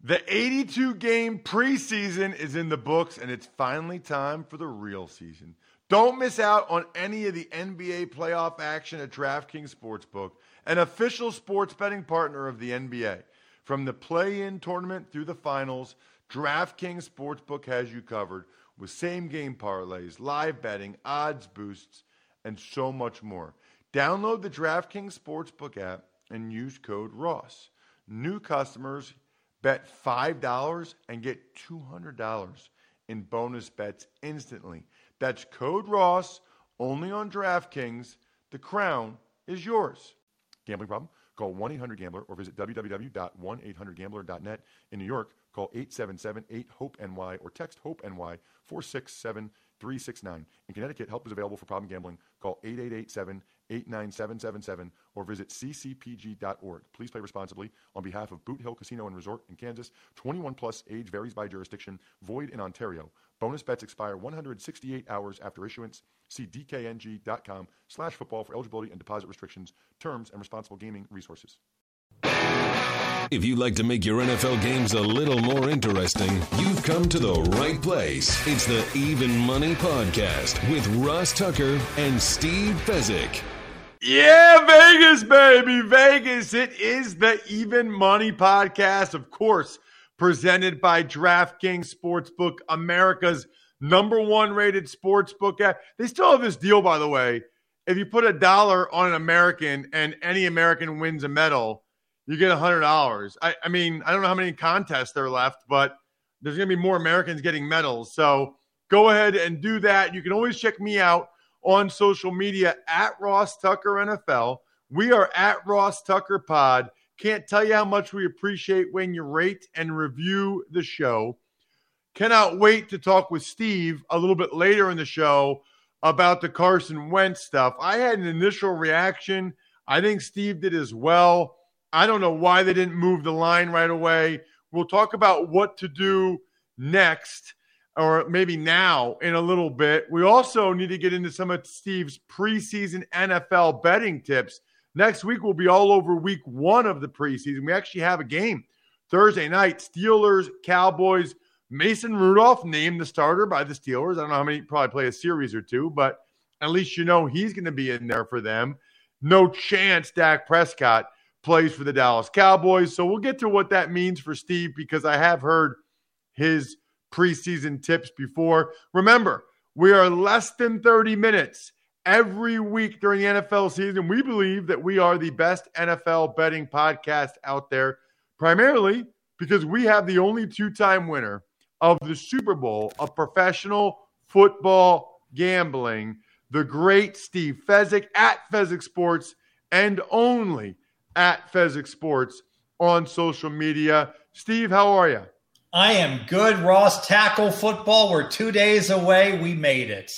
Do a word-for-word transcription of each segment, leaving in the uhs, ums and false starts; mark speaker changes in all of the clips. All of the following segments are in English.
Speaker 1: The eighty-two game preseason is in the books, and it's finally time for the real season. Don't miss out on any of the N B A playoff action at DraftKings Sportsbook, an official sports betting partner of the N B A. From the play-in tournament through the finals, DraftKings Sportsbook has you covered with same-game parlays, live betting, odds boosts, and so much more. Download the DraftKings Sportsbook app and use code Ross. New customers bet five dollars and get two hundred dollars in bonus bets instantly. That's code Ross, only on DraftKings. The crown is yours. Gambling problem? Call one eight hundred gambler or visit w w w dot one eight hundred gambler dot net. In New York, call eight seven seven eight hope N Y or text HOPE-NY four six seven three six nine. In Connecticut, help is available for problem gambling. Call eight eight eight seven eight nine seven seven seven or visit c c p g dot org. Please play responsibly. On behalf of Boot Hill Casino and Resort in Kansas, twenty-one plus, age varies by jurisdiction, void in Ontario. Bonus bets expire one hundred sixty-eight hours after issuance. See d k n g dot com slash football for eligibility and deposit restrictions, terms, and responsible gaming resources.
Speaker 2: If you'd like to make your N F L games a little more interesting, you've come to the right place. It's the Even Money Podcast with Ross Tucker and Steve Fezzik.
Speaker 1: Yeah, Vegas, baby, Vegas. It is the Even Money Podcast, of course, presented by DraftKings Sportsbook, America's number one rated sportsbook app. They still have this deal, by the way. If you put a dollar on an American and any American wins a medal, you get one hundred dollars. I, I mean, I don't know how many contests there are left, but there's going to be more Americans getting medals. So go ahead and do that. You can always check me out on social media at Ross Tucker N F L. We are at Ross Tucker Pod. Can't tell you how much we appreciate when you rate and review the show. Cannot wait to talk with Steve a little bit later in the show about the Carson Wentz stuff. I had an initial reaction. I think Steve did as well. I don't know why they didn't move the line right away. We'll talk about what to do next, or maybe now in a little bit. We also need to get into some of Steve's preseason N F L betting tips. Next week, we'll be all over week one of the preseason. We actually have a game Thursday night, Steelers, Cowboys. Mason Rudolph named the starter by the Steelers. I don't know how many, probably play a series or two, but at least you know he's going to be in there for them. No chance Dak Prescott plays for the Dallas Cowboys. So we'll get to what that means for Steve, because I have heard his preseason tips before. Remember, we are less than thirty minutes every week during the N F L season. We believe that we are the best N F L betting podcast out there, primarily because we have the only two-time winner of the Super Bowl of professional football gambling, the great Steve Fezzik at Fezzik Sports, and only at Fezzik Sports on social media. Steve, how are you?
Speaker 3: I am good, Ross. Tackle football. We're two days away. We made it.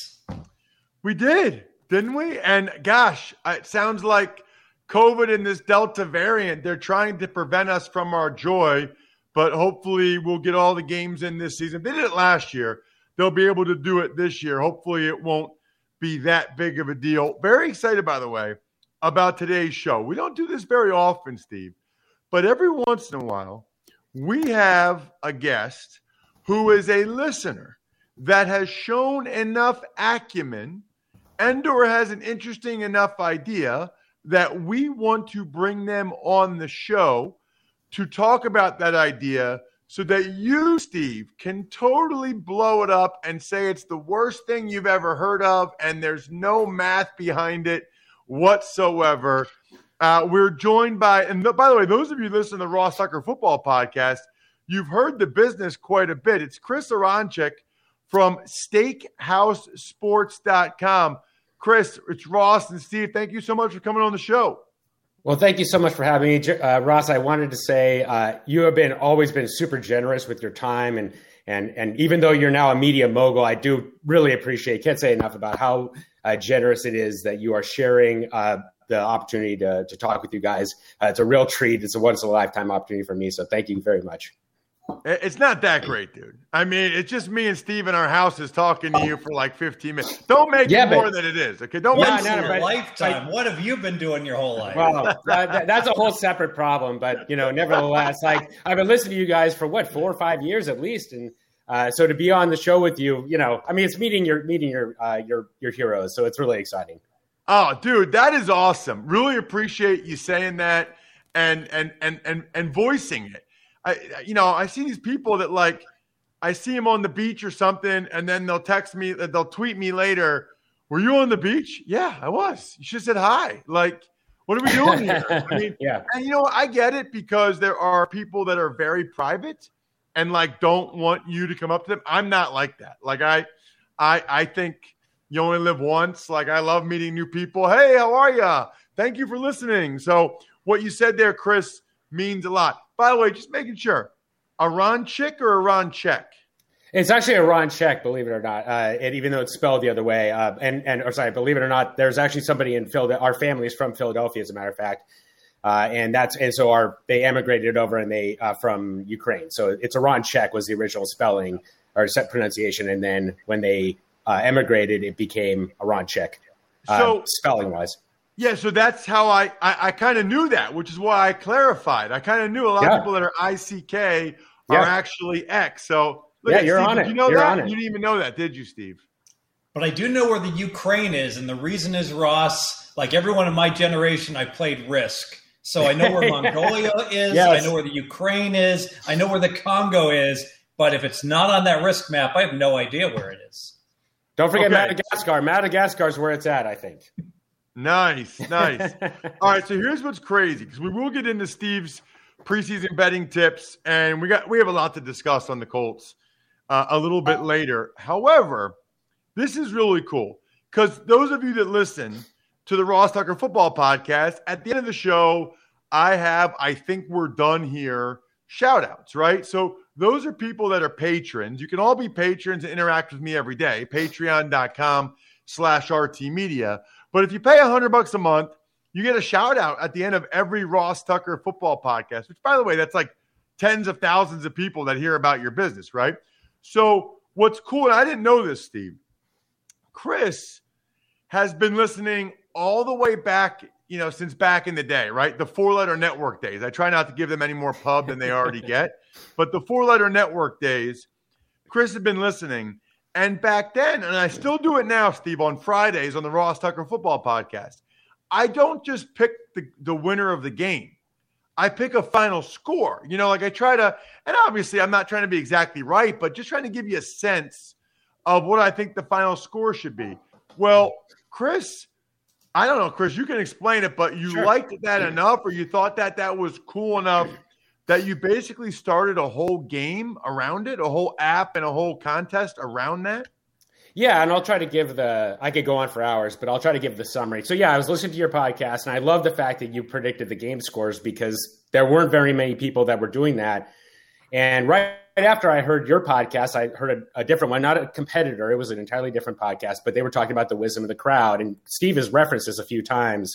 Speaker 1: We did, didn't we? And gosh, it sounds like COVID and this Delta variant, they're trying to prevent us from our joy, but hopefully we'll get all the games in this season. They did it last year. They'll be able to do it this year. Hopefully it won't be that big of a deal. Very excited, by the way, about today's show. We don't do this very often, Steve, but every once in a while, we have a guest who is a listener that has shown enough acumen and or has an interesting enough idea that we want to bring them on the show to talk about that idea so that you, Steve, can totally blow it up and say it's the worst thing you've ever heard of and there's no math behind it whatsoever. Uh, we're joined by, and th- by the way, those of you listening to the Ross Tucker Football Podcast, you've heard the business quite a bit. It's Chris Aronchik from steakhouse sports dot com. Chris, it's Ross and Steve. Thank you so much for coming on the show.
Speaker 4: Well, thank you so much for having me. Uh, Ross, I wanted to say uh, you have been always been super generous with your time. And, and, and even though you're now a media mogul, I do really appreciate, can't say enough about how uh, generous it is that you are sharing uh, the opportunity to, to talk with you guys. Uh, it's a real treat. It's a once in a lifetime opportunity for me. So thank you very much.
Speaker 1: It's not that great, dude. I mean, it's just me and Steve in our houses talking to you for like fifteen minutes. Don't make
Speaker 4: yeah,
Speaker 1: it more
Speaker 4: but,
Speaker 1: than it is, okay? Don't
Speaker 3: Once
Speaker 1: make
Speaker 3: in
Speaker 1: it
Speaker 3: your
Speaker 1: more.
Speaker 3: lifetime. What have you been doing your whole life?
Speaker 4: Well, that, that's a whole separate problem. But, you know, nevertheless, like I've been listening to you guys for, what, four or five years at least. And uh, so to be on the show with you, you know, I mean, it's meeting your meeting your uh, your your heroes. So it's really exciting.
Speaker 1: Oh, dude, that is awesome. Really appreciate you saying that and and and and and voicing it. I, you know, I see these people that like, I see them on the beach or something, and then they'll text me, they'll tweet me later. Were you on the beach? Yeah, I was. You should have said hi. Like, what are we doing here? I mean,
Speaker 4: yeah.
Speaker 1: And you know, I get it because there are people that are very private and like don't want you to come up to them. I'm not like that. Like I, I, I think you only live once. Like I love meeting new people. Hey, how are you? Thank you for listening. So what you said there, Chris, means a lot. By the way, just making sure, a Ron Chick or a Ron Check?
Speaker 4: It's actually a Ron Check, believe it or not. Uh, and even though it's spelled the other way, uh, and and or sorry, believe it or not, there's actually somebody in Philadelphia. Our family is from Philadelphia, as a matter of fact, uh, and that's and so our they emigrated over and they uh, from Ukraine. So it's a Ron Check was the original spelling or set pronunciation, and then when they uh, emigrated, it became a Ron Check, uh,
Speaker 1: so
Speaker 4: spelling wise.
Speaker 1: Yeah, so that's how I I, I kind of knew that, which is why I clarified. I kind of knew a lot
Speaker 4: yeah.
Speaker 1: of people that are I C K are
Speaker 4: yeah.
Speaker 1: actually X. So look
Speaker 4: yeah,
Speaker 1: at
Speaker 4: you're
Speaker 1: Steve,
Speaker 4: on
Speaker 1: did
Speaker 4: it.
Speaker 1: You know
Speaker 4: you're
Speaker 1: that?
Speaker 4: on it.
Speaker 1: You didn't even know that, did you, Steve?
Speaker 3: But I do know where the Ukraine is, and the reason is, Ross, like everyone in my generation, I played Risk. So I know where Mongolia is.
Speaker 4: Yes.
Speaker 3: I know where the Ukraine is. I know where the Congo is. But if it's not on that Risk map, I have no idea where it is.
Speaker 4: Don't forget
Speaker 1: Okay.
Speaker 4: Madagascar. Madagascar is where it's at, I think.
Speaker 1: Nice, nice. All right, so here's what's crazy, because we will get into Steve's preseason betting tips, and we got we have a lot to discuss on the Colts uh, a little bit later. However, this is really cool, because those of you that listen to the Ross Tucker Football Podcast, at the end of the show, I have, I think we're done here, shout-outs, right? So those are people that are patrons. You can all be patrons and interact with me every day, patreon.com slash RT Media. But if you pay a hundred bucks a month, you get a shout out at the end of every Ross Tucker Football Podcast, which, by the way, that's like tens of thousands of people that hear about your business, right? So what's cool, and I didn't know this, Steve, Chris has been listening all the way back, you know, since back in the day, right? The four-letter network days. I try not to give them any more pub than they already get. But the four-letter network days, Chris has been listening. And back then, and I still do it now, Steve, on Fridays on the Ross Tucker Football Podcast, I don't just pick the, the winner of the game. I pick a final score. You know, like I try to, and obviously I'm not trying to be exactly right, but just trying to give you a sense of what I think the final score should be. Well, Chris, I don't know, Chris, you can explain it, but you
Speaker 4: Sure.
Speaker 1: liked that enough, or you thought that that was cool enough that you basically started a whole game around it, a whole app and a whole contest around that?
Speaker 4: Yeah, and I'll try to give the – I could go on for hours, but I'll try to give the summary. So, yeah, I was listening to your podcast, and I love the fact that you predicted the game scores because there weren't very many people that were doing that. And right after I heard your podcast, I heard a, a different one, not a competitor. It was an entirely different podcast, but they were talking about the wisdom of the crowd. And Steve has referenced this a few times.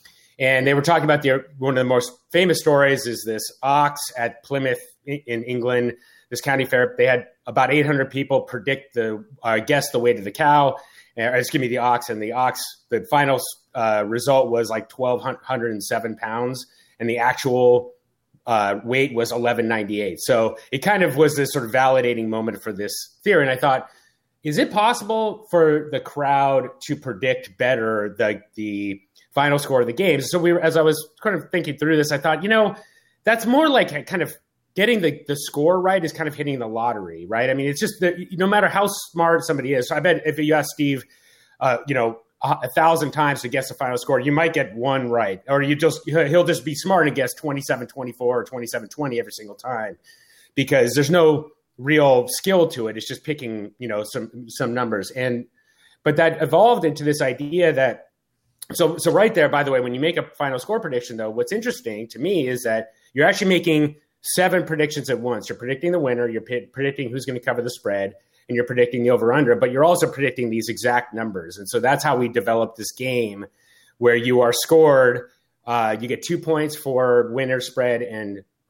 Speaker 4: And they were talking about the one of the most famous stories is this ox at Plymouth in England, this county fair. They had about eight hundred people predict the uh, guess the weight of the cow, or excuse me, the ox, and the ox. The final uh, result was like twelve hundred seven pounds, and the actual uh, weight was eleven ninety-eight. So it kind of was this sort of validating moment for this theory. And I thought, is it possible for the crowd to predict better the the final score of the game? So we were, as I was kind of thinking through this, I thought, you know, that's more like kind of getting the, the score right is kind of hitting the lottery, right? I mean, it's just that no matter how smart somebody is. So I bet if you ask Steve, uh, you know, a, a thousand times to guess the final score, you might get one right, or you just, he'll just be smart and guess twenty-seven twenty-four or twenty-seven twenty every single time because there's no real skill to it. It's just picking, you know, some, some numbers. And, but that evolved into this idea that, So, so right there, by the way, when you make a final score prediction, though, what's interesting to me is that you're actually making seven predictions at once. You're predicting the winner, you're p- predicting who's going to cover the spread, and you're predicting the over-under, but you're also predicting these exact numbers. And so that's how we developed this game where you are scored. Uh, you get two points for winner, spread, and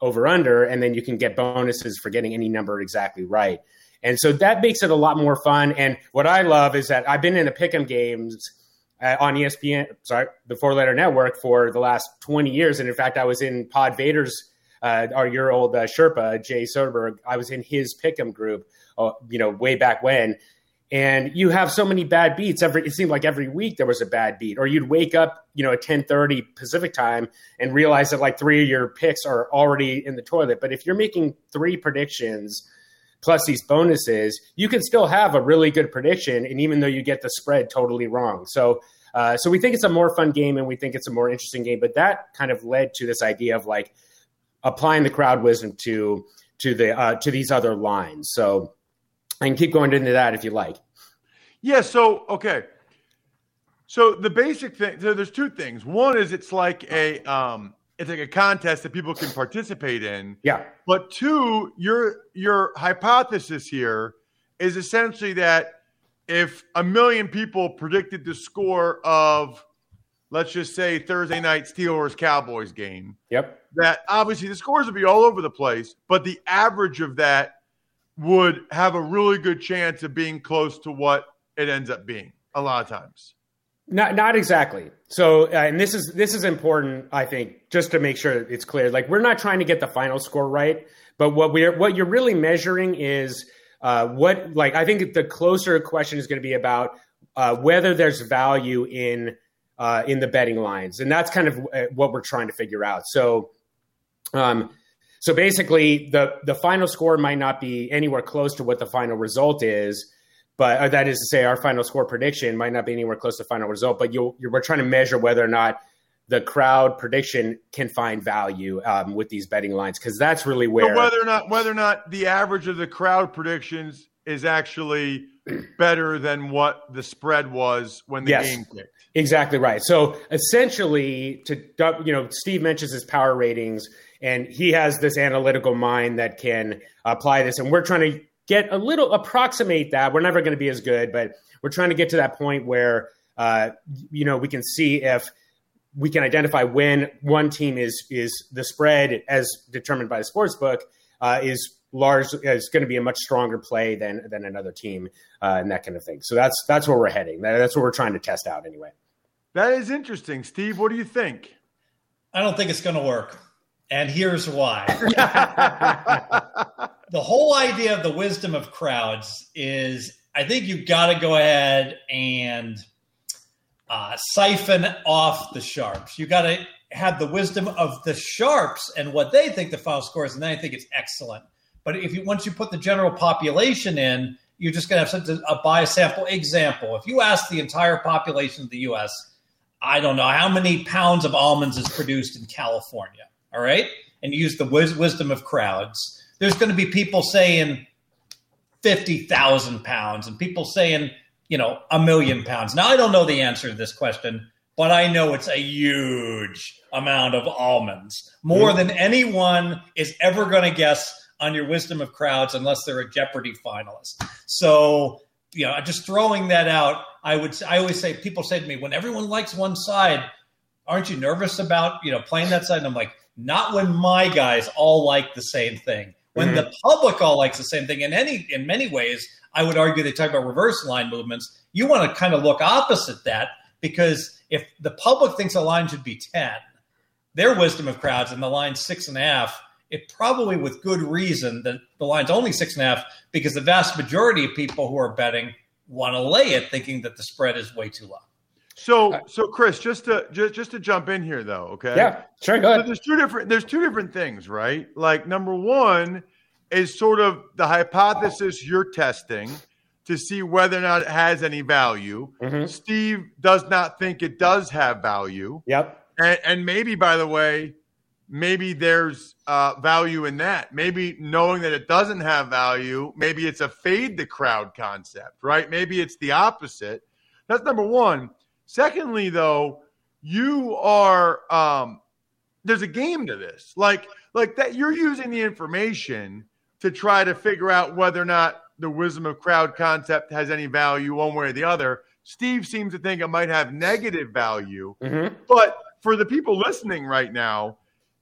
Speaker 4: over under, and then you can get bonuses for getting any number exactly right. And so that makes it a lot more fun. And what I love is that I've been in the pick'em games uh, on E S P N, sorry, the Four Letter Network for the last twenty years. And in fact, I was in Pod Vader's, uh, or your old uh, Sherpa, Jay Soderberg. I was in his pick'em group, uh, you know, way back when. And you have so many bad beats. Every it seemed like every week there was a bad beat, or you'd wake up, you know, at ten thirty Pacific time and realize that like three of your picks are already in the toilet. But if you're making three predictions plus these bonuses, you can still have a really good prediction, and even though you get the spread totally wrong. So, uh, so we think it's a more fun game, and we think it's a more interesting game. But that kind of led to this idea of like applying the crowd wisdom to to the uh, to these other lines. So. I can keep going into that if you like.
Speaker 1: Yeah, so, okay. So the basic thing, so there's two things. One is it's like a um, it's like a contest that people can participate in.
Speaker 4: Yeah.
Speaker 1: But two, your your hypothesis here is essentially that if a million people predicted the score of, let's just say, Thursday night Steelers-Cowboys game,
Speaker 4: yep,
Speaker 1: that obviously the scores would be all over the place, but the average of that would have a really good chance of being close to what it ends up being a lot of times.
Speaker 4: Not not exactly. So, uh, and this is this is important, I think, just to make sure it's clear. Like, we're not trying to get the final score right, but what we're what you're really measuring is uh, what. Like, I think the closer question is going to be about uh, whether there's value in uh, in the betting lines, and that's kind of what we're trying to figure out. So. Um, So basically, the, the final score might not be anywhere close to what the final result is, but uh, that is to say, our final score prediction might not be anywhere close to the final result. But you'll, you're, we're trying to measure whether or not the crowd prediction can find value um, with these betting lines, because that's really where
Speaker 1: so whether or not whether or not the average of the crowd predictions is actually better than what the spread was when the
Speaker 4: yes,
Speaker 1: game kicked.
Speaker 4: Exactly right. So essentially, to you know, Steve mentions his power ratings. And he has this analytical mind that can apply this. And we're trying to get a little approximate that. We're never going to be as good, but we're trying to get to that point where, uh, you know, we can see if we can identify when one team is is the spread as determined by the sports book uh, is large, is going to be a much stronger play than than another team uh, and that kind of thing. So that's that's where we're heading. That's what we're trying to test out anyway.
Speaker 1: That is interesting. Steve, what do you think?
Speaker 3: I don't think it's going to work. And here's why. The whole idea of the wisdom of crowds is, I think you've got to go ahead and uh, siphon off the sharps. You've got to have the wisdom of the sharps and what they think the final score is, and then I think it's excellent. But if you once you put the general population in, you're just going to have such a, a bias sample. Example, if you ask the entire population of the U S, I don't know, how many pounds of almonds is produced in California? All right. And you use the wis- wisdom of crowds. There's going to be people saying fifty thousand pounds and people saying, you know, a million pounds. Now, I don't know the answer to this question, but I know it's a huge amount of almonds, more mm-hmm. than anyone is ever going to guess on your wisdom of crowds, unless they're a Jeopardy finalist. So, you know, just throwing that out, I would, I always say, people say to me, when everyone likes one side, aren't you nervous about, you know, playing that side? And I'm like, not when my guys all like the same thing. When mm-hmm. the public all likes the same thing, in any in many ways, I would argue they talk about reverse line movements. You want to kind of look opposite that, because if the public thinks a line should be ten, their wisdom of crowds and the line six and a half, it probably with good reason that the line's only six and a half, because the vast majority of people who are betting want to lay it, thinking that the spread is way too low.
Speaker 1: So, so Chris, just to just, just to jump in here, though, okay?
Speaker 4: Yeah, sure, go ahead.
Speaker 1: So there's two different there's two different things, right? Like, number one is sort of the hypothesis you're testing to see whether or not it has any value. Mm-hmm. Steve does not think it does have value.
Speaker 4: Yep.
Speaker 1: And, and maybe, by the way, maybe there's uh, value in that. Maybe knowing that it doesn't have value, maybe it's a fade the crowd concept, right? Maybe it's the opposite. That's number one. Secondly, though, you are um, there's a game to this, like like that. You're using the information to try to figure out whether or not the wisdom of crowd concept has any value one way or the other. Steve seems to think it might have negative value, mm-hmm. but for the people listening right now,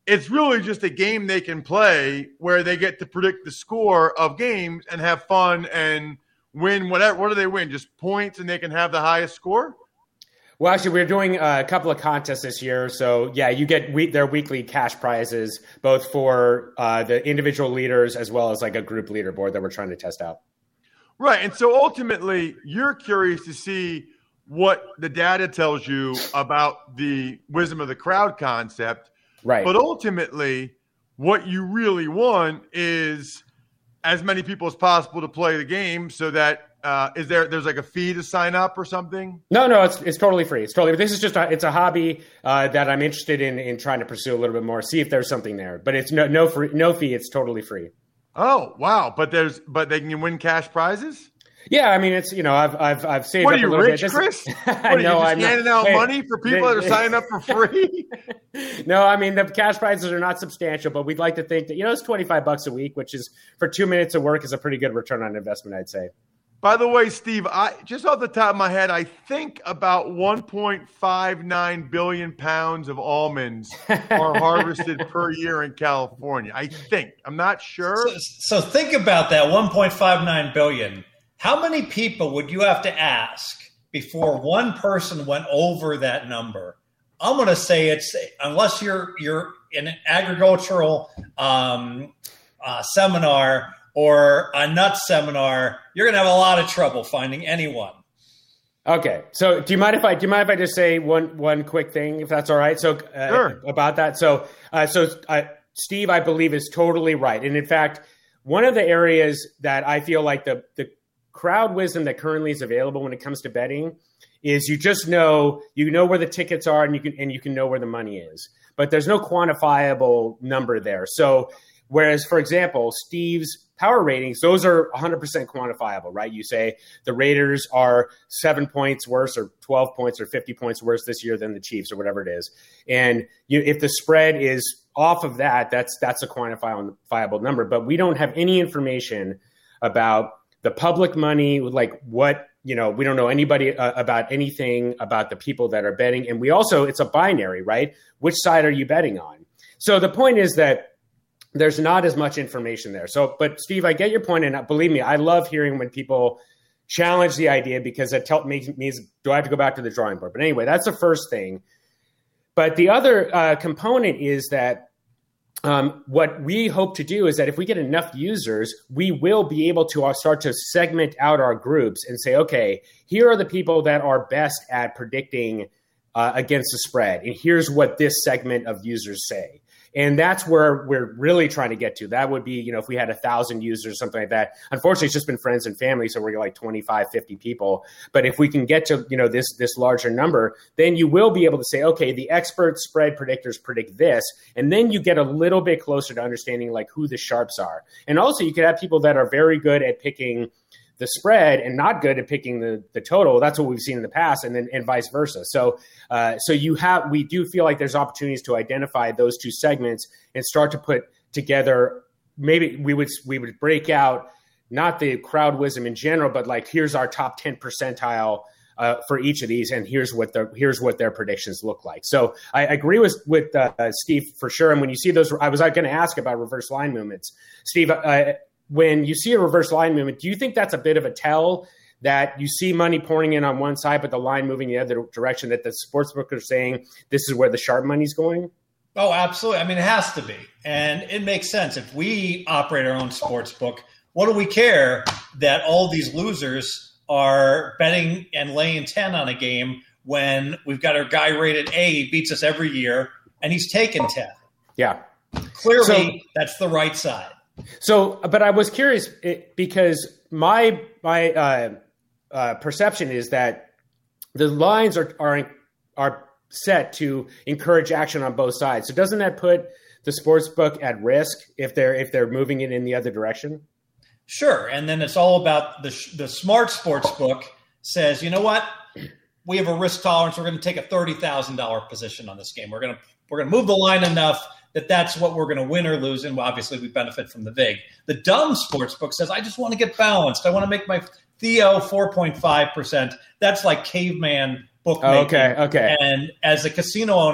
Speaker 1: it's really just a game they can play where they get to predict the score of games and have fun and win whatever. What do they win? Just points, and they can have the highest score?
Speaker 4: Well, actually, we're doing a couple of contests this year. So, yeah, you get we- their weekly cash prizes, both for uh, the individual leaders as well as like a group leaderboard that we're trying to test out.
Speaker 1: Right. And so ultimately, you're curious to see what the data tells you about the wisdom of the crowd concept.
Speaker 4: Right.
Speaker 1: But ultimately, what you really want is as many people as possible to play the game so that Uh, is there, there's like a fee to sign up or something?
Speaker 4: No, no, it's it's totally free. It's totally, this is just, a, it's a hobby uh, that I'm interested in, in trying to pursue a little bit more, see if there's something there, but it's no, no free, no fee. It's totally free.
Speaker 1: Oh, wow. But there's, but they can win cash prizes?
Speaker 4: Yeah. I mean, it's, you know, I've, I've, I've saved
Speaker 1: what
Speaker 4: up
Speaker 1: are you,
Speaker 4: a little
Speaker 1: rich,
Speaker 4: bit.
Speaker 1: Chris?
Speaker 4: This,
Speaker 1: what are
Speaker 4: no,
Speaker 1: you just
Speaker 4: I'm
Speaker 1: handing
Speaker 4: not,
Speaker 1: out
Speaker 4: hey,
Speaker 1: money for people that are signing up for free?
Speaker 4: No, I mean, the cash prizes are not substantial, but we'd like to think that, you know, it's twenty-five bucks a week, which is for two minutes of work is a pretty good return on investment, I'd say.
Speaker 1: By the way, Steve, I just off the top of my head, I think about one point five nine billion pounds of almonds are harvested per year in California. I think. I'm not sure.
Speaker 3: So, so think about that, one point five nine billion. How many people would you have to ask before one person went over that number? I'm going to say it's, unless you're you're in an agricultural um, uh, seminar or a nut seminar, you're going to have a lot of trouble finding anyone.
Speaker 4: Okay. So do you mind if I, do you mind if I just say one, one quick thing, if that's all right? So uh,
Speaker 1: sure.
Speaker 4: about that. So, uh, so uh, Steve, I believe is totally right. And in fact, one of the areas that I feel like the, the crowd wisdom that currently is available when it comes to betting is you just know, you know where the tickets are and you can, and you can know where the money is, but there's no quantifiable number there. So whereas, for example, Steve's power ratings, those are one hundred percent quantifiable, right? You say the Raiders are seven points worse or twelve points or fifty points worse this year than the Chiefs or whatever it is. And you, if the spread is off of that, that's that's a quantifiable number. But we don't have any information about the public money, like what, you know, we don't know anybody uh, about anything about the people that are betting. And we also, it's a binary, right? Which side are you betting on? So the point is that there's not as much information there. So, but Steve, I get your point, and believe me, I love hearing when people challenge the idea because it tell, makes means do I have to go back to the drawing board? But anyway, that's the first thing. But the other uh, component is that um, what we hope to do is that if we get enough users, we will be able to uh, start to segment out our groups and say, okay, here are the people that are best at predicting uh, against the spread, and here's what this segment of users say. And that's where we're really trying to get to. That would be, you know, if we had a thousand users, something like that. Unfortunately, it's just been friends and family. So we're like twenty-five, fifty people. But if we can get to, you know, this, this larger number, then you will be able to say, okay, the expert spread predictors predict this. And then you get a little bit closer to understanding like who the sharps are. And also you could have people that are very good at picking the spread and not good at picking the, the total. That's what we've seen in the past, and then and vice versa. So, uh, so you have, we do feel like there's opportunities to identify those two segments and start to put together. Maybe we would we would break out not the crowd wisdom in general, but like here's our top ten percentile uh, for each of these, and here's what their here's what their predictions look like. So I agree with with uh, Steve for sure. And when you see those, I was going to ask about reverse line movements, Steve. Uh, When you see a reverse line movement, do you think that's a bit of a tell that you see money pouring in on one side, but the line moving the other direction, that the sportsbook are saying this is where the sharp money's going?
Speaker 3: Oh, absolutely. I mean, it has to be. And it makes sense. If we operate our own sportsbook, what do we care that all these losers are betting and laying ten on a game when we've got our guy rated A, he beats us every year, and he's taken ten?
Speaker 4: Yeah.
Speaker 3: Clearly,
Speaker 4: So,
Speaker 3: that's the right side.
Speaker 4: So, but I was curious it, because my my uh, uh, perception is that the lines are are are set to encourage action on both sides. So, doesn't that put the sports book at risk if they're if they're moving it in the other direction?
Speaker 3: Sure, and then it's all about the the smart sports book says, you know what, we have a risk tolerance. We're going to take a thirty thousand dollar position on this game. We're going to we're going to move the line enough that that's what we're going to win or lose, and obviously we benefit from the vig. The dumb sports book says, I just want to get balanced. I want to make my Theo four point five percent. That's like caveman bookmaking.
Speaker 4: Oh, okay, okay.
Speaker 3: And as a casino owner,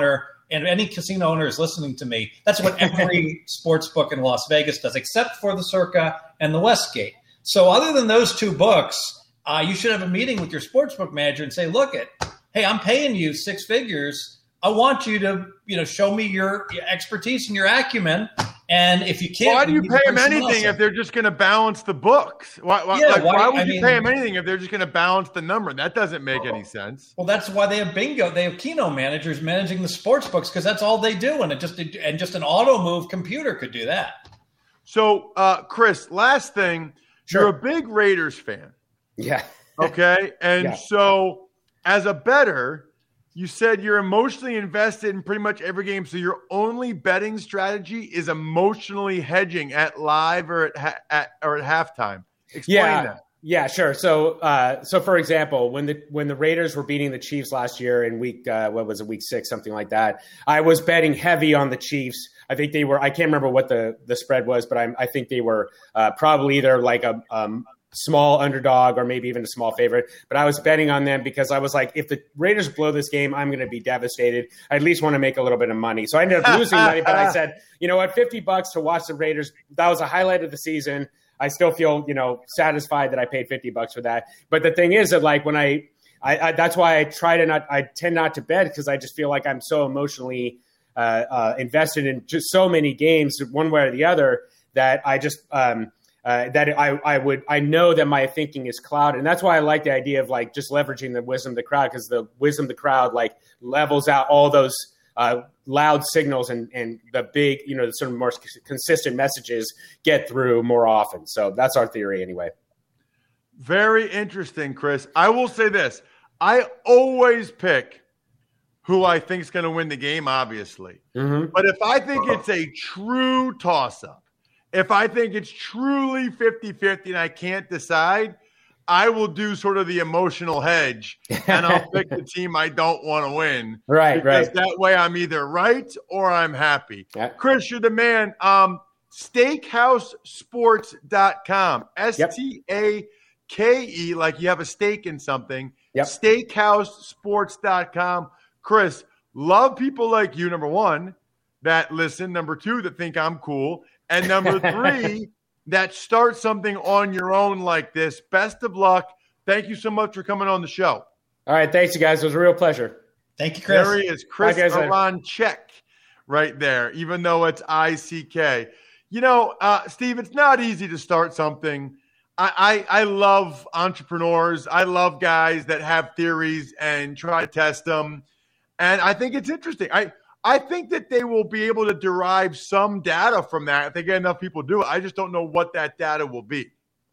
Speaker 3: and any casino owner is listening to me, that's what every sports book in Las Vegas does, except for the Circa and the Westgate. So other than those two books, uh, you should have a meeting with your sportsbook manager and say, look, it, hey, I'm paying you six figures. I want you to, you know, show me your expertise and your acumen. And if you can't,
Speaker 1: why do you pay them anything if they're just going to balance the books? Why, why,
Speaker 3: yeah,
Speaker 1: like,
Speaker 3: why,
Speaker 1: why would
Speaker 3: I
Speaker 1: you
Speaker 3: mean,
Speaker 1: pay them anything if they're just going to balance the number? That doesn't make any sense.
Speaker 3: Well, that's why they have bingo. They have Keno managers managing the sports books because that's all they do, and it just and just an auto move computer could do that.
Speaker 1: So, uh, Chris, last thing,
Speaker 4: Sure.
Speaker 1: you're a big Raiders fan,
Speaker 4: Yeah.
Speaker 1: okay? And
Speaker 4: Yeah.
Speaker 1: so, as a bettor, you said you're emotionally invested in pretty much every game. So your only betting strategy is emotionally hedging at live or at, ha- at or at halftime. Explain
Speaker 4: Yeah.
Speaker 1: that.
Speaker 4: Yeah, sure. So, uh, so for example, when the when the Raiders were beating the Chiefs last year in week uh, what was it, week six, something like that, I was betting heavy on the Chiefs. I think they were. I can't remember what the the spread was, but I, I think they were uh, probably either like a um, small underdog or maybe even a small favorite. But I was betting on them because I was like, if the Raiders blow this game, I'm going to be devastated. I at least want to make a little bit of money. So I ended up losing money, but I said, you know what, fifty bucks to watch the Raiders. That was a highlight of the season. I still feel, you know, satisfied that I paid fifty bucks for that. But the thing is that like when I, I, I that's why I try to not, I tend not to bet because I just feel like I'm so emotionally uh, uh, invested in just so many games one way or the other that I just, um, uh, that I, I would, I know that my thinking is clouded. And that's why I like the idea of like just leveraging the wisdom of the crowd, because the wisdom of the crowd like levels out all those uh, loud signals and, and the big, you know, the sort of more consistent messages get through more often. So that's our theory anyway.
Speaker 1: Very interesting, Chris. I will say this. I always pick who I think is going to win the game, obviously.
Speaker 4: Mm-hmm.
Speaker 1: But if I think it's a true toss-up, if I think it's truly fifty-fifty and I can't decide, I will do sort of the emotional hedge, and I'll pick the team I don't want to win.
Speaker 4: Right,
Speaker 1: because
Speaker 4: right.
Speaker 1: that way I'm either right or I'm happy.
Speaker 4: Yeah.
Speaker 1: Chris, you're the man. Um, steakhouse sports dot com. S T A K E, like you have a stake in something.
Speaker 4: Yep.
Speaker 1: steakhouse sports dot com. Chris, love people like you, number one, that listen. Number two, that think I'm cool. And number three, that start something on your own like this. Best of luck. Thank you so much for coming on the show.
Speaker 4: All right. Thanks, you guys. It was a real pleasure.
Speaker 3: Thank you, Chris.
Speaker 1: There he is, Chris
Speaker 4: Bye, guys.
Speaker 1: Aronchek, right there, even though it's I C K. You know, uh, Steve, it's not easy to start something. I, I, I love entrepreneurs. I love guys that have theories and try to test them. And I think it's interesting. I I think that they will be able to derive some data from that if they get enough people do it. I just don't know what that data will be.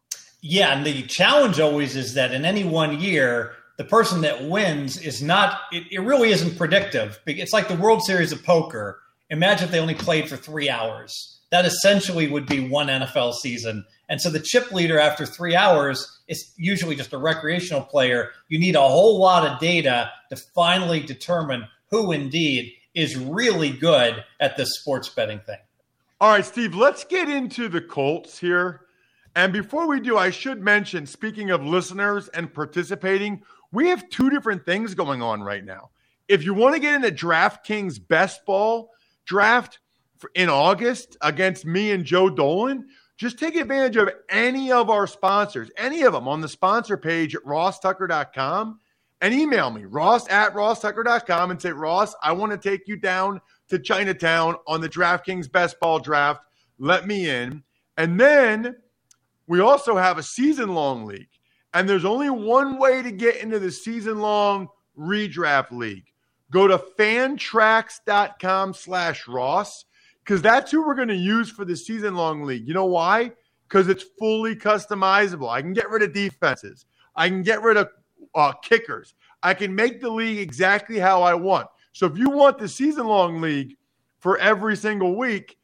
Speaker 3: Yeah, and the challenge always is that in any one year, the person that wins is not it, – it really isn't predictive. It's like the World Series of Poker. Imagine if they only played for three hours. That essentially would be one N F L season. And so the chip leader after three hours is usually just a recreational player. You need a whole lot of data to finally determine who indeed is really good at this sports betting thing.
Speaker 1: All right, Steve, let's get into the Colts here. And before we do, I should mention, speaking of listeners and participating, we have two different things going on right now. If you want to get into DraftKings Best Ball draft in August against me and Joe Dolan, just take advantage of any of our sponsors, any of them on the sponsor page at ross tucker dot com. And email me, ross at ross tucker dot com, and say, Ross, I want to take you down to Chinatown on the DraftKings Best Ball Draft. Let me in. And then we also have a season-long league. And there's only one way to get into the season-long redraft league. Go to fantrax dot com slash Ross, because that's who we're going to use for the season-long league. You know why? Because it's fully customizable. I can get rid of defenses. I can get rid of Uh, kickers. I can make the league exactly how I want. So if you want the season-long league for every single week,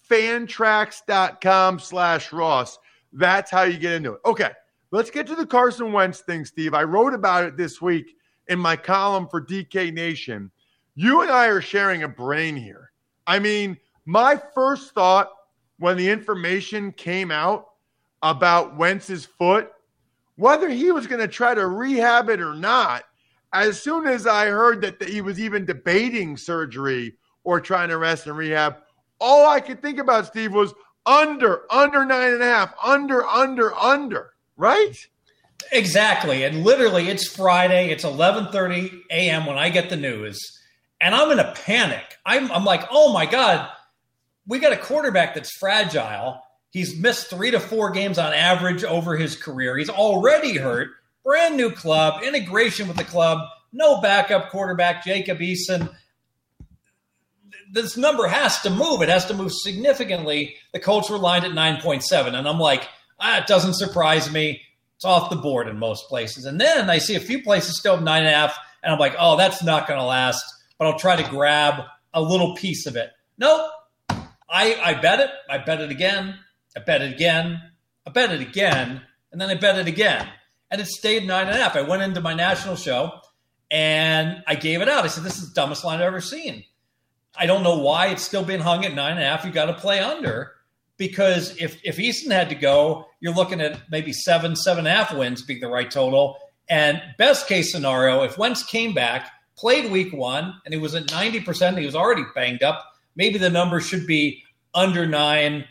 Speaker 1: fantrax dot com slash Ross. That's how you get into it. Okay, let's get to the Carson Wentz thing, Steve. I wrote about it this week in my column for D K Nation. You and I are sharing a brain here. I mean, my first thought when the information came out about Wentz's foot, whether he was going to try to rehab it or not, as soon as I heard that he was even debating surgery or trying to rest and rehab. All I could think about, Steve, was under, under nine and a half, under, under, under, right?
Speaker 3: Exactly. And literally, it's Friday. It's eleven thirty a.m. when I get the news, and I'm in a panic. I'm, I'm like, oh, my God, we got a quarterback that's fragile. He's missed three to four games on average over his career. He's already hurt. Brand new club, integration with the club, no backup quarterback, Jacob Eason. This number has to move. It has to move significantly. The Colts were lined at nine point seven, and I'm like, ah, it doesn't surprise me. It's off the board in most places. And then I see a few places still have nine and a half, and I'm like, oh, that's not going to last, but I'll try to grab a little piece of it. Nope. I, I bet it. I bet it again. I bet it again. I bet it again. And then I bet it again. And it stayed nine and a half. I went into my national show, and I gave it out. I said, this is the dumbest line I've ever seen. I don't know why it's still being hung at nine and a half. You got to play under. Because if, if Easton had to go, you're looking at maybe seven, seven and a half wins being the right total. And best case scenario, if Wentz came back, played week one, and he was at ninety percent, he was already banged up, maybe the number should be under nine.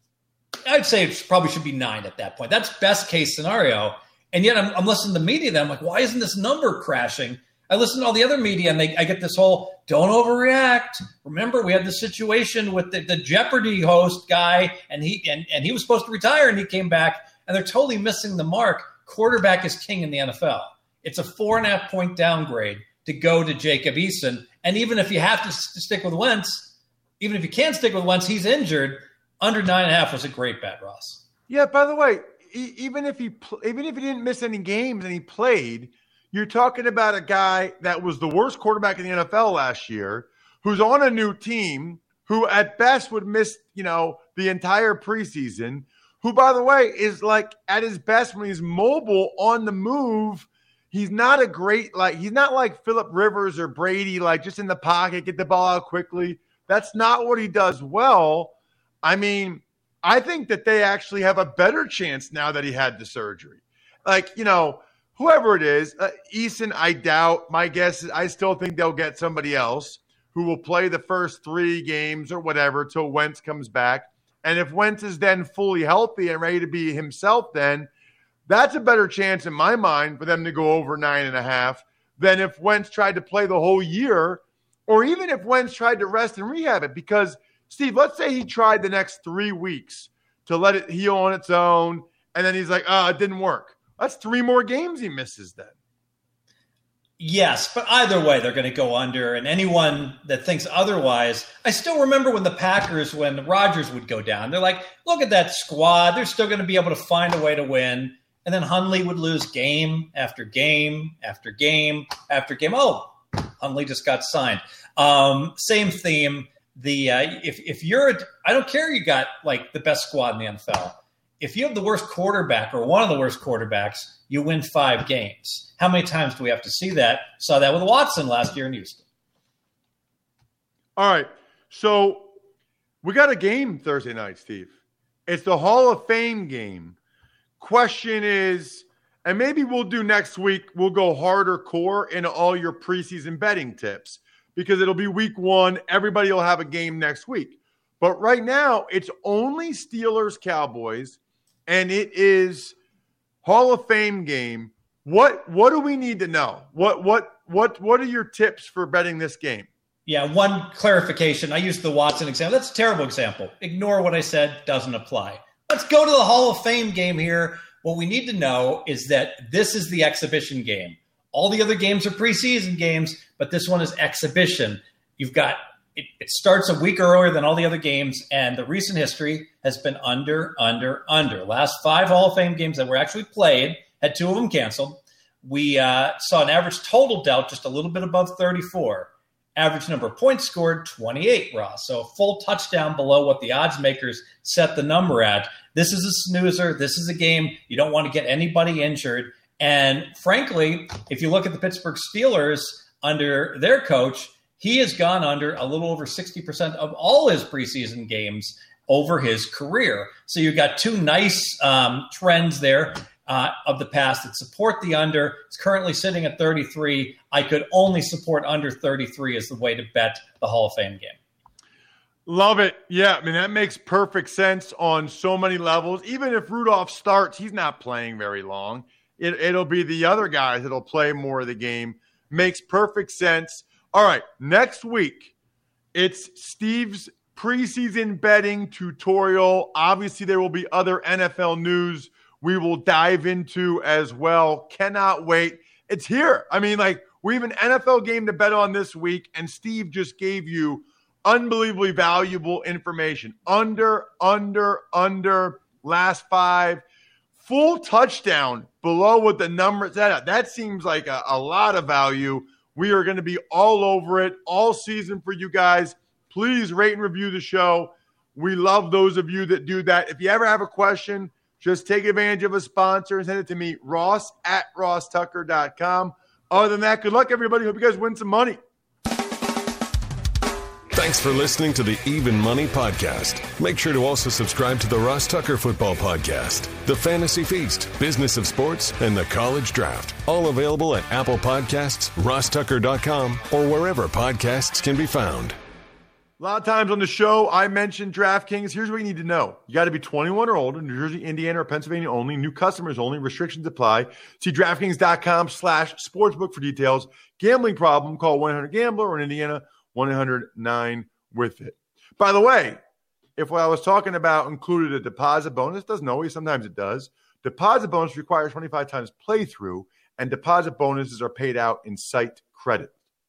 Speaker 3: I'd say it probably should be nine at that point. That's best case scenario. And yet I'm, I'm listening to the media then. I'm like, why isn't this number crashing? I listen to all the other media, and they, I get this whole don't overreact. Remember, we had the situation with the, the Jeopardy host guy, and he and, and he was supposed to retire, and he came back, and they're totally missing the mark. Quarterback is king in the N F L. It's a four and a half point downgrade to go to Jacob Eason. And even if you have to, to stick with Wentz, even if you can't stick with Wentz, he's injured. Under nine and a half was a great bet, Ross.
Speaker 1: Yeah. By the way, even if he even if he didn't miss any games and he played, you're talking about a guy that was the worst quarterback in the N F L last year, who's on a new team, who at best would miss, you know, the entire preseason, who, by the way, is like at his best when he's mobile on the move. He's not a great, like, he's not like Phillip Rivers or Brady, like just in the pocket, get the ball out quickly. That's not what he does well. I mean, I think that they actually have a better chance now that he had the surgery. Like, you know, whoever it is, uh, Eason, I doubt. My guess is I still think they'll get somebody else who will play the first three games or whatever till Wentz comes back. And if Wentz is then fully healthy and ready to be himself, then that's a better chance in my mind for them to go over nine and a half than if Wentz tried to play the whole year, or even if Wentz tried to rest and rehab it. Because, Steve, let's say he tried the next three weeks to let it heal on its own, and then he's like, oh, it didn't work. That's three more games he misses then.
Speaker 3: Yes, but either way, they're going to go under. And anyone that thinks otherwise, I still remember when the Packers, when Rodgers would go down, they're like, look at that squad. They're still going to be able to find a way to win. And then Hundley would lose game after game after game after game. Oh, Hundley just got signed. Um, same theme. The uh, if if you're, a, I don't care, you got like the best squad in the N F L. If you have the worst quarterback or one of the worst quarterbacks, you win five games. How many times do we have to see that? Saw that with Watson last year in Houston.
Speaker 1: All right. So we got a game Thursday night, Steve. It's the Hall of Fame game. Question is, and maybe we'll do next week, we'll go harder core into all your preseason betting tips because it'll be week one. Everybody will have a game next week. But right now, it's only Steelers Cowboys. And it is Hall of Fame game. What what do we need to know? What what what what are your tips for betting this game?
Speaker 3: Yeah, one clarification. I used the Watson example. That's a terrible example. Ignore what I said. Doesn't apply. Let's go to the Hall of Fame game here. What we need to know is that this is the exhibition game. All the other games are preseason games, but this one is exhibition. You've got It, it starts a week earlier than all the other games, and the recent history has been under, under, under. Last five Hall of Fame games that were actually played, had two of them canceled. We uh, saw an average total dealt just a little bit above thirty-four. Average number of points scored, twenty-eight, Ross. So a full touchdown below what the odds makers set the number at. This is a snoozer. This is a game you don't want to get anybody injured. And frankly, if you look at the Pittsburgh Steelers under their coach, he has gone under a little over sixty percent of all his preseason games over his career. So you've got two nice um, trends there uh, of the past that support the under. It's currently sitting at thirty-three. I could only support under thirty-three as the way to bet the Hall of Fame game.
Speaker 1: Love it. Yeah, I mean, that makes perfect sense on so many levels. Even if Rudolph starts, he's not playing very long. It, it'll be the other guys that'll play more of the game. Makes perfect sense. All right, next week, it's Steve's preseason betting tutorial. Obviously, there will be other N F L news we will dive into as well. Cannot wait. It's here. I mean, like, we have an N F L game to bet on this week, and Steve just gave you unbelievably valuable information. Under, under, under, last five. Full touchdown below what the number said. That seems like a, a lot of value. We are going to be all over it all season for you guys. Please rate and review the show. We love those of you that do that. If you ever have a question, just take advantage of a sponsor and send it to me, Ross at ross tucker dot com. Other than that, good luck, everybody. Hope you guys win some money.
Speaker 2: Thanks for listening to the Even Money Podcast. Make sure to also subscribe to the Ross Tucker Football Podcast, the Fantasy Feast, Business of Sports, and the College Draft. All available at Apple Podcasts, ross tucker dot com, or wherever podcasts can be found.
Speaker 1: A lot of times on the show, I mentioned DraftKings. Here's what you need to know. You got to be twenty-one or older, New Jersey, Indiana, or Pennsylvania only. New customers only. Restrictions apply. See DraftKings.com slash sportsbook for details. Gambling problem, call one eight hundred gambler, or in Indiana, one eight hundred nine with it. By the way, if what I was talking about included a deposit bonus, doesn't always, sometimes it does. Deposit bonus requires twenty-five times playthrough, and deposit bonuses are paid out in site credit.